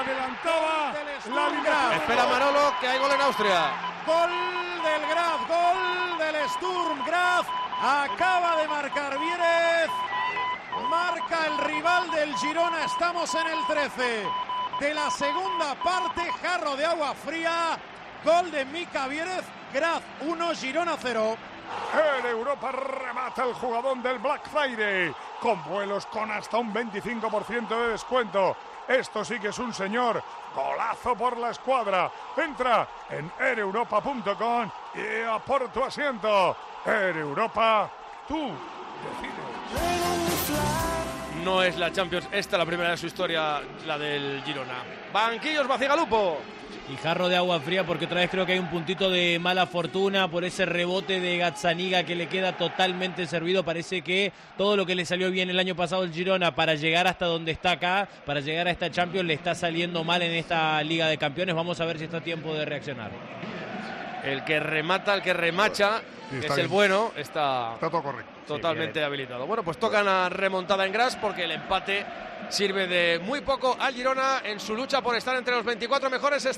adelantaba la liga. Espera Manolo, que hay gol en Austria. Gol del Graf, gol del Sturm Graz. Acaba de marcar Vierez. Marca el rival del Girona. Estamos en el 13 de la segunda parte. Jarro de agua fría. Gol de Mika Vierez. Graz 1, Girona 0. En Europa remata el jugador del Black Friday con vuelos con hasta un 25% de descuento. Esto sí que es un señor golazo por la escuadra. Entra en ereuropa.com y a por tu asiento. Air Europa, tú decides. No es la Champions, esta la primera de su historia, la del Girona. Banquillos, Bacigalupo. Y jarro de agua fría porque otra vez creo que hay un puntito de mala fortuna por ese rebote de Gazzaniga que le queda totalmente servido. Parece que todo lo que le salió bien el año pasado al Girona para llegar hasta donde está acá, para llegar a esta Champions, le está saliendo mal en esta Liga de Campeones. Vamos a ver si está a tiempo de reaccionar. El que remata, el que remacha, Sí, es bien. el bueno, está todo correcto. totalmente habilitado. Bueno, pues toca una remontada en Graz porque el empate sirve de muy poco al Girona en su lucha por estar entre los 24 mejores.